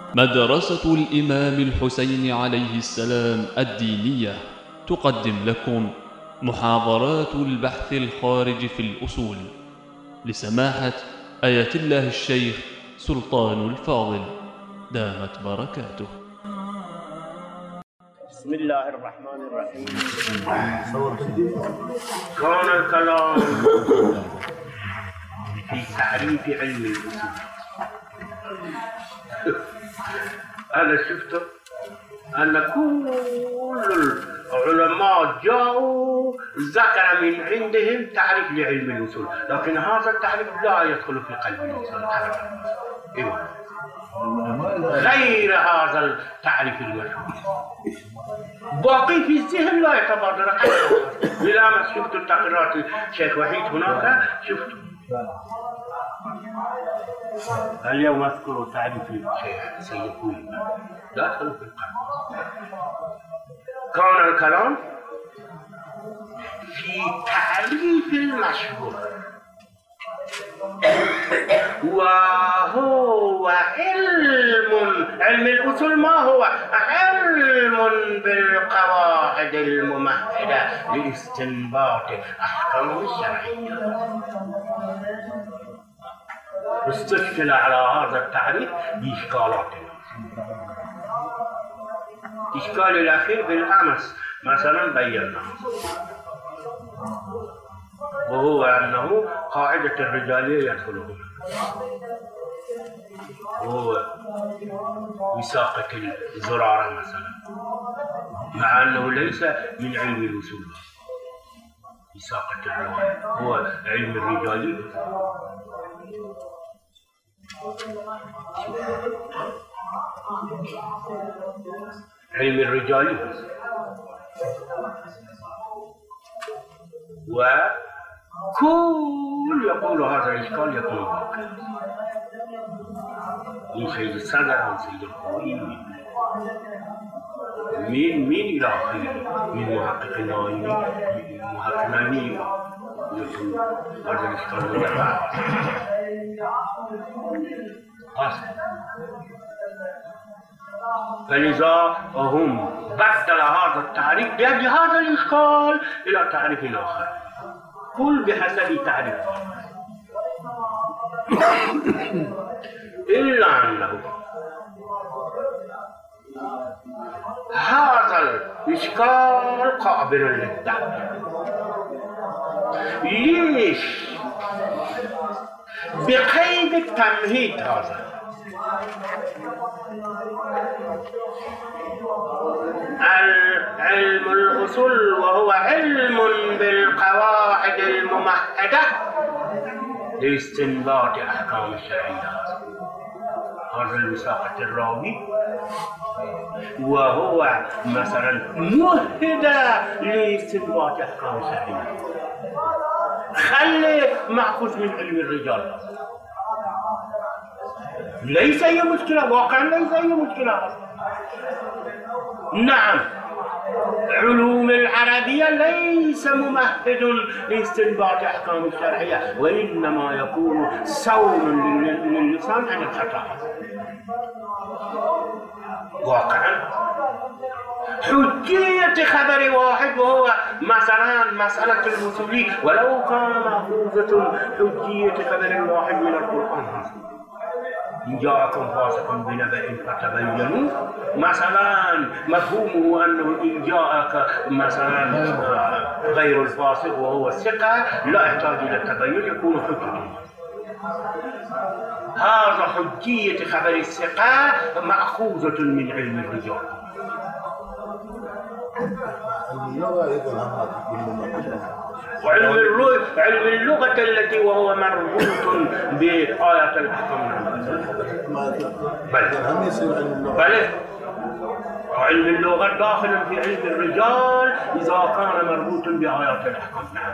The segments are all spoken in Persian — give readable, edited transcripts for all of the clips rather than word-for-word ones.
مدرسة الإمام الحسين عليه السلام الدينية تقدم لكم محاضرات البحث الخارج في الأصول لسماحة آية الله الشيخ سلطان الفاضل دامت بركاته. بسم الله الرحمن الرحيم. كان الكلام في تعريف علم الأصول. أنا شفت أن كل العلماء جاءوا ذكر من عندهم تعريف لعلم الأصول، لكن هذا التعريف لا يدخل في قلب الأصول أبدا. غير هذا التعريف المشهور باقي في الذهن لا يتبادر لما شفت التقريرات الشيخ وحيد هناك شفت. اليوم أذكر تعريف الشيخ سيد كوي لا يدخل في القلب. كان الكلام في تعريف المشهور وهو علم الأصول. ما هو؟ علم بالقواعد الممهدة لاستنباط أحكام الشرعية. استشكل على هذا التعريف بإشكالات. الإشكال الأخير بالأمس مثلا بيناه، وهو أنه قاعدة الرجالية يدخل هنا، وهو وثاقة الزرارة مثلا، مع أنه ليس من علم الأصول. وثاقة الرواية هو علم الرجالي. علم الرجالي وكل يقول هذا الإشكال يكون واقع من سيد الصدر من سيد القوي من إلى آخره من محقق النائمي يقول هذا الإشكال واقع. فلذا هم بدل هذا التعريف بأجل هذا الإشكال إلى تعريف آخر كل بحسب تعريفه، إلا أنه هذا الإشكال قابل للدعوة. ليش؟ بقيد التمهيد. هذا علم الأصول وهو علم بالقواعد الممهدة لاستنباط أحكام الشرعية. هذا الوثاقة الراوي وهو مثلا مهدة لاستنباط أحكام الشرعية. خلي مأخوذ من علم الرجال، ليس أي مشكلة، واقعا ليس أي مشكلة. نعم، علوم العربية ليس ممهد لاستنباط أحكام الشرعية، وإنما يكون صون للسان عن الخطأ. واقعا حجية خبر واحد وهو مثلا مسألة الوصول، ولو كان مأخوذة حجية خبر واحد من القرآن. إن جاءكم فاسق بنبأ فتبينوا مثلا مفهومه أنه إن جاءك مثلا غير الفاسق وهو الثقة لا يحتاج إلى التبين، يكون حجة. هذا حجية خبر الثقة مأخوذة من علم الرجال. وعلم اللغة التي وهو مربوط بآية الحكم. بل علم اللغة داخل في علم الرجال إذا كان مربوط بآيات الحكم. نعم،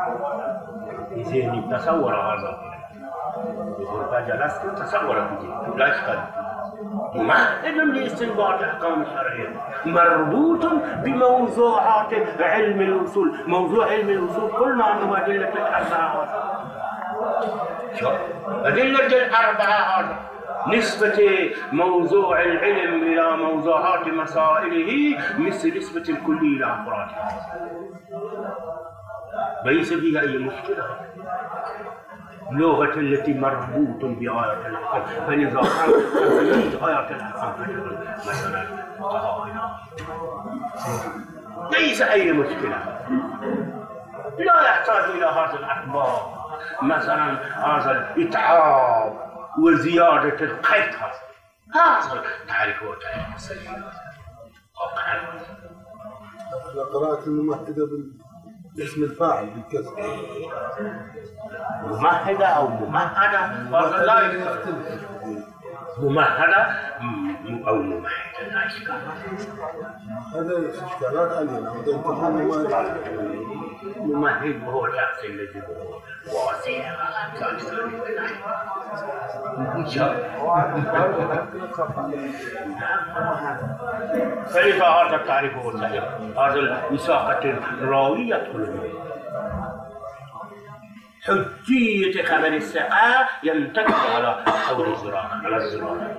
ذهني تصور هذا، إذا جلست تصور به لا إشكال. ممهد لاستنباط أحكام الشرعية مربوط بموضوعات علم الأصول. موضوع علم الأصول قلنا أنه أدلة الأربعة أدلة الأربعة هذا نسبة موضوع العلم إلى موضوعات مسائله مثل نسبة الكلي إلى أفراده، ليس فيها أي مشكلة. لغة التي مربوط بآية الأحكام، فلذا كانت آية الأحكام مثلا ليس أي مشكلة، لا يحتاج إلى هذا الأخبار مثلا هذا الإتعاب وزيادة القيد. هذا تعرفه تعريف السليم واقعا. قراءة الممهدة باسم الفاعل بالكسر، ممهدة أو ممهدة هذا لا يختلف، ممهدة أو ممهدة لا إشكال. هذا إشكالات علينا. ممهد وهو الشخص الذي هو واسع فلذا هذا التعريف هو الصحيح. هذا الوثاقة الراوية يدخل حجية خبر الثقة ينطبق على قول الزرارة، على الزرارة.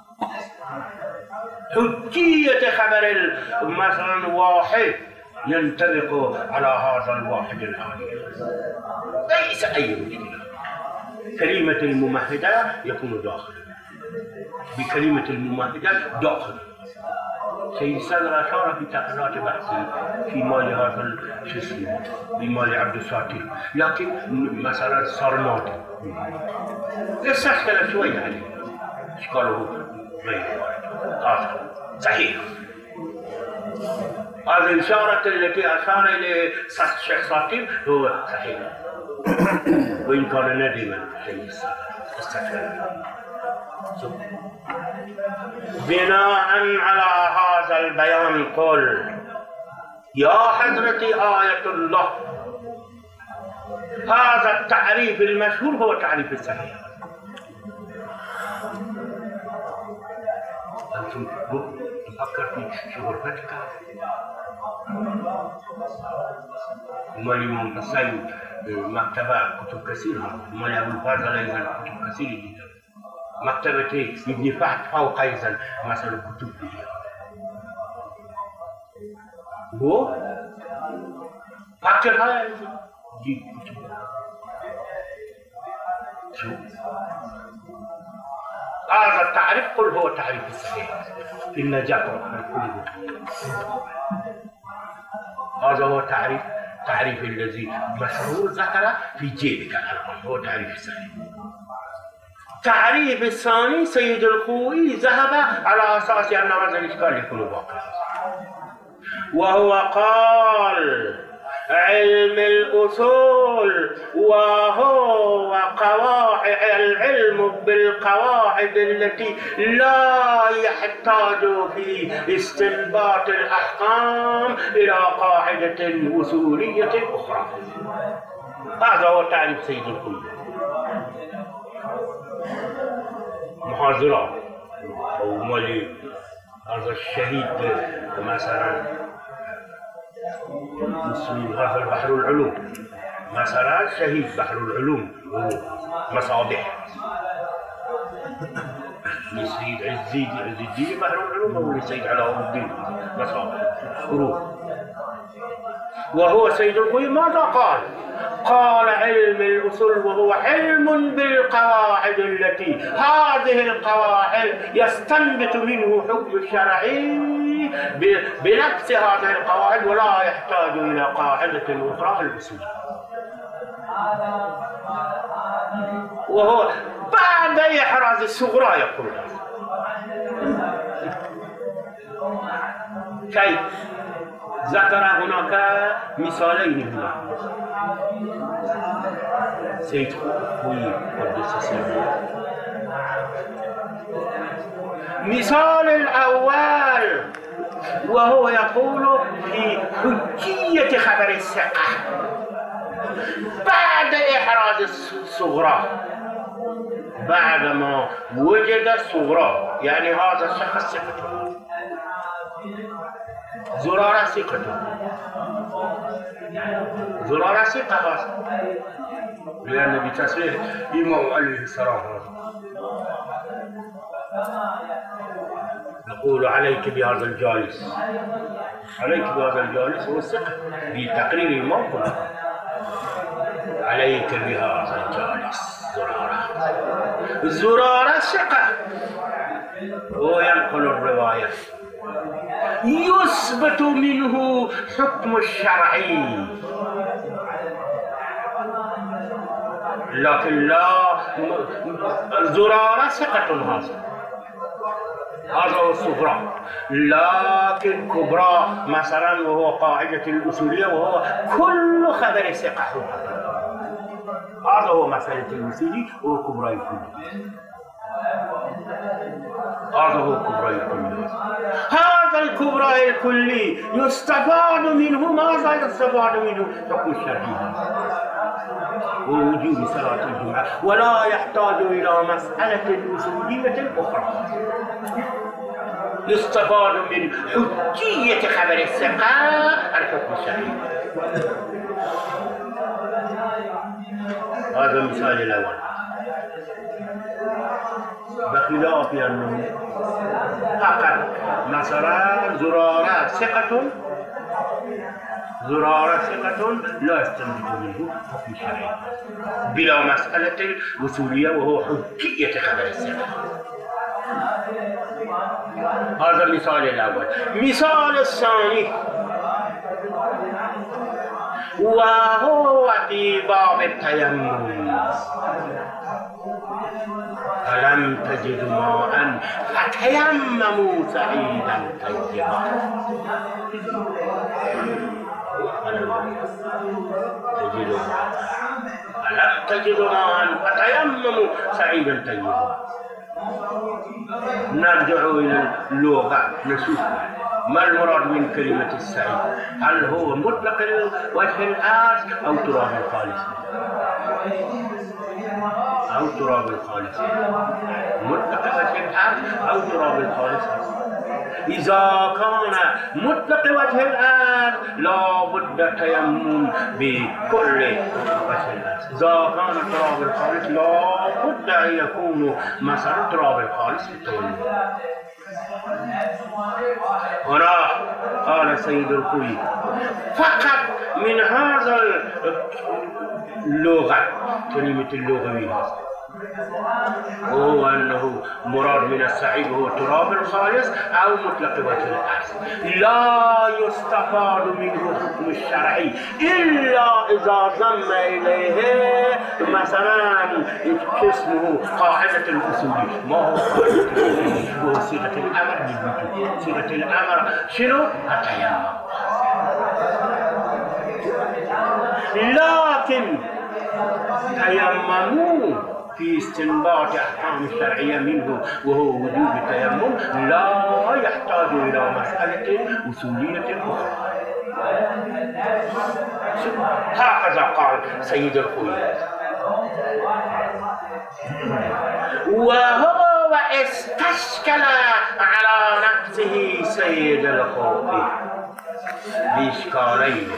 حجية خبر مثلا واحد ينطبق على هذا الواحد الآن، ليس أي مشكلة. كلمة الممهدة يكون داخل، بكلمة الممهدة داخل. سيد صدر أشار في تقريرات بحثي في مال هذا الشيء بمال عبد الساتر، لكن مثلا صار نادر استشكل شوية عليه، إشكاله غير وارد. هذا صحيح. هذه الإشارة التي أشار إليه الشيخ ساتر هو صحيح، وإن كان ندما سيد صدر استشكل. بناء على هذا البيان قل يا حضرتي آية الله، هذا التعريف المشهور هو التعريف الصحيح. أنتم تفكر في غرفتك مالي منتصي مكتبة كتب كثيرة، مالي أبو الفاضل أيضا كتب كثيرة جدا، مكتبة ابن فهد فوق أيضا مثلا كتب فيها. هو فاكر هاي دي كتب شو هذا التعريف قل هو التعريف الصحيح في النجاة والخلود. هذا هو تعريف الذي مشهور ذكر في جيبك الآن، هو تعريف الصحيح. التعريف الثاني سيد الخوئي ذهب على أساس أن هذا الإشكال يكون واقعا، وهو قال علم الأصول وهو قواعد العلم بالقواعد التي لا يحتاج في استنباط الأحكام إلى قاعدة أصولية أخرى. هذا هو تعريف سيد الخوئي. محاضرة أو مالي هذا الشهيد مثلا اسمه هذا البحر العلوم، مثلا شهيد بحر العلوم مصابيح لسيد عز الدين بحر العلوم أو لسيد علاء الدين مصابيح حروف. وهو سيد الخوئي ماذا قال؟ قال علم الأصول وهو علم بالقواعد التي هذه القواعد يستنبط منه حكم الشرعي بنفس هذه القواعد ولا يحتاج إلى قاعدة أخرى الأصول. وهو بعد إحراز الصغرى يقول كيف؟ ذكر هناك مثالين هنا سيد خوئي قدس سره. مثال الأول وهو يقول في حجية خبر الثقة بعد إحراز الصغرى، بعدما وجد الصغرى، يعني هذا الشخص ثقته، زرارة ثقته، زرارة ثقة لأن بتصريح الإمام عليه السلام نقول عليك بهذا الجالس، عليك بهذا الجالس هو الثقة بتقرير الإمام كله. عليك بهذا الجالس زرارة ثقة، هو ينقل الرواية يثبت منه حكم الشرعي، لكن لا زرارة ثقة هذا هو الصغرى، لكن كبرى مثلا وهو قاعدة الأصولية وهو كل خبر ثقة. هذا هو مسألة الوصولي وهو كبرى الكلي. هذا هو كبرى الكلي. هذا الكبرى الكلي يستفاد منه، ماذا يستفاد منه؟ حكم الشرعي ووجوب صلاة الجمعة، ولا يحتاج إلى مسألة أصولية أخرى. يستفاد من حجية خبر الثقة الحكم الشرعي. هذا المثال الأول، بخلاف أنه فقط مثلا زرارة ثقة لا يستنبط منه حكم شرعي بلا مسألة الوصولية وهو حجية خبر الثقة. هذا المثال الأول. مثال الثاني وهو في باب التيمم، فلم تجدوا ماء فتيمموا سعيدا طيبا. فلم تجدوا ماء فتيمموا سعيدا طيبا. نرجع إلى اللغة نشوف ما المراد من كلمة السعيد، هل هو مطلق وجه الأرض أو تراب الخالص؟ أو تراب الخالص، مطلق وجه الأرض أو تراب الخالص. إذا كان مطلق وجه الأرض لا بد تيمم بكل وجه الأرض. إذا كان تراب الخالص لا بد أن يكون مثلا تراب الخالص بالتيمم. هنا قال سيد الخوي فقط من هذا اللغة كلمة اللغوية وهو أنه مراد من السعيد هو تراب الخالص أو مطلق وجه الأرض، لا يستفاد منه حكم الشرعي إلا إذا ضم إليه مثلا اسمه قاعدة الأصول. ما هو قاعدة الأصول؟ هو صيغة الأمر بالوجوب. صيغة الأمر شنو؟ التيمم. لكن تيمموا في استنباط أحكام الشرعية منه وهو وجوب التيمم لا يحتاج إلى مسألة أصولية أخرى. هكذا قال سيد الخوي. وهو استشكل على نفسه سيد الخوي بإشكالين،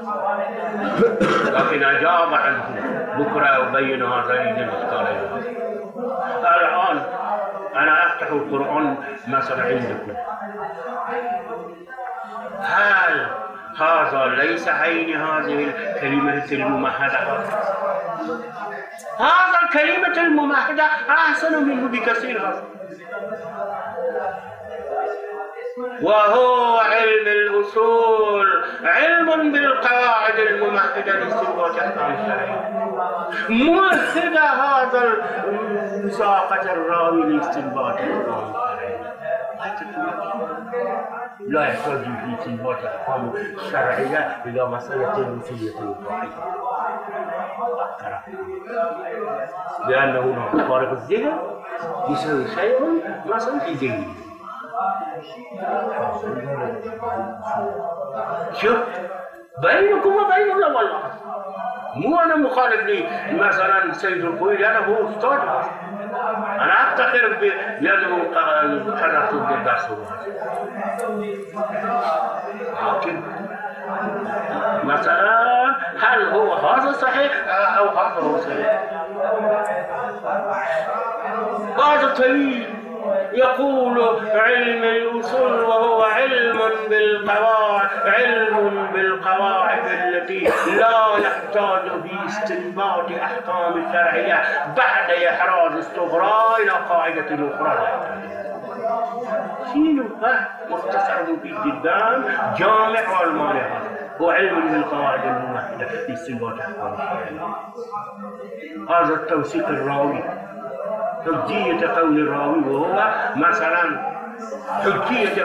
لكن أجاب عنه. بكرة أبين هذين الإشكالين. الآن أنا أفتح القرآن مثلا عندكم، هل هذا ليس عين هذه الكلمة الممهدة؟ هذا الكلمة الممهدة أحسن منه بكثير. هذا وهو علم الأصول، علم بالقواعد الممهدة لاستنباط أحكام الشرعية. ممهد هذا مساقة الراوي لاستنباط أحكام الشرعية. لا يحتاج في استنباط أحكام الشرعية إلى مسألة الوصولية الوقائية، لأنه فارغ الذهن يسوي شيء مثلا في ذهنه. شوف بينكم وبيننا والله، مو أنا مخالف لي مثلا سيد الخوي، أنا هو أستاذ، أنا أفتخر بأنه حضرت الدرس، لكن مثلا هل هو هذا صحيح أو هذا هو صحيح؟ بعض الطويل يقول علم الأصول وهو علم بالقواعد التي لا يحتاج باستنباط أحكام شرعية بعد إحراز الصغرى إلى قاعدة أخرى. شنو مختصر مفيد جدا جامع والمانع هو علم بالقواعد الموحدة باستنباط أحكام الشرعية. هذا التوثيق الراوي، حجية قول الراوي، وهو مثلا حجية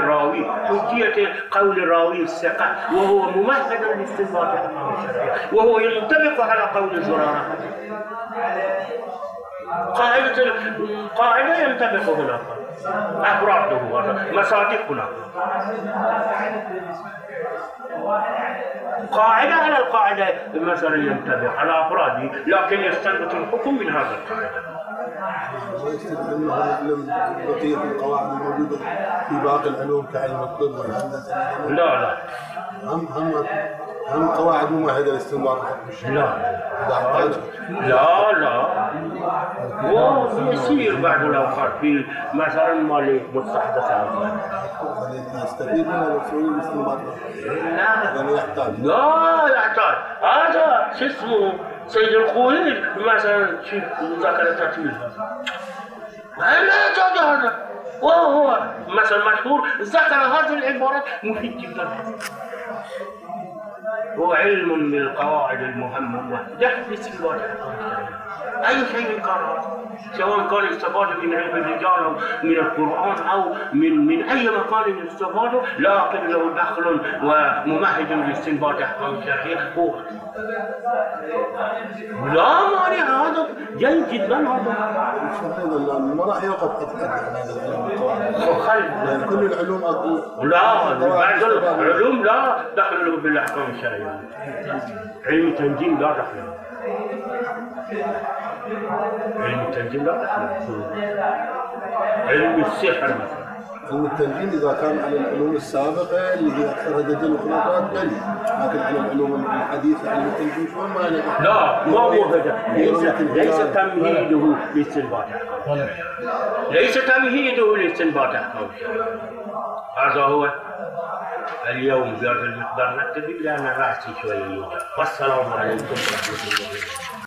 قول الراوي الثقة، وهو ممهد لاستنباط أحكام الشرعية، وهو ينطبق على قول الزرارة. قاعدة ينطبق هناك، أفراده مصادق هناك، قاعدة على القاعدة مثلا ينطبق على أفراده، لكن يستنبط الحكم من هذا القاعدة. ويستدل أنه يعلم بقية القواعد الموجودة في باقي العلوم كعلم الطب والهندسة. لا هم قواعد ممهدة لاستنباط الحكم الشرعي. لا ويصير بعض الأوقات في مثلا مال مستحدثات يستفيد من الرسول باستنباط الحكم. لا يحتاج. هذا شو اسمه سيد الخوئي مثلا شيخ ذكر التأويل لا يحتاج هذا، وهو مثلا مشهور ذكر هذه العبارات مفيد جدا. هو علم بالقواعد المهمة يحدث في الواقع أي شيء كان، سواء كان استفادة من علم الرجال أو من القرآن أو من أي مكان يستفاد، لكن له دخل وممهد لاستنباط أحكام شرعية. هو لا مانع، هذا جيد جدا. هذا ما راح يوقف قد هذا العلم يعني كل العلوم لا، بعض العلوم لا دخل له بالأحكام الشرعية. علم التنجيم لا دخل له، علم التنجيم لا دخل له. علم السحر مثلا، علم التنجيم إذا كان على العلوم السابقة اللي هي أكثرها دجل وخرافات بل، لكن على العلوم الحديثة علم التنجيم شو ما لا ما هو هذا، ليس تمهيده لاستنباط أحكام، ليس تمهيده لاستنباط أحكام. هذا هو اليوم بهذا المقدار نكتفي لأن رأسي شوية يوجع. والسلام عليكم ورحمة الله وبركاته.